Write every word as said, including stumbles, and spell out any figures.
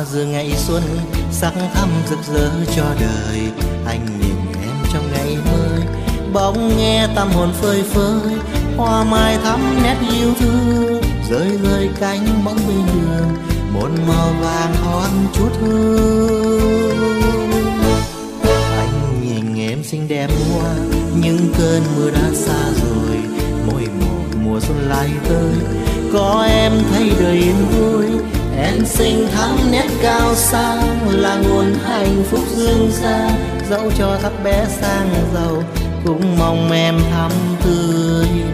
hoa giữa ngày xuân sắc thắm rực rỡ cho đời. Anh nhìn em trong ngày mới, bỗng nghe tâm hồn phơi phới, hoa mai thắm nét yêu thương, rơi rơi cánh bóng bên đường, một màu vàng hon chút hương. Anh nhìn em xinh đẹp quá, nhưng cơn mưa đã xa rồi, mỗi một mùa xuân lại tới, có em thấy đời yên vui. Em xinh thắm nét cao sang, là nguồn hạnh phúc dương xa, dẫu cho thấp bé sang giàu, cũng mong em thắm tươi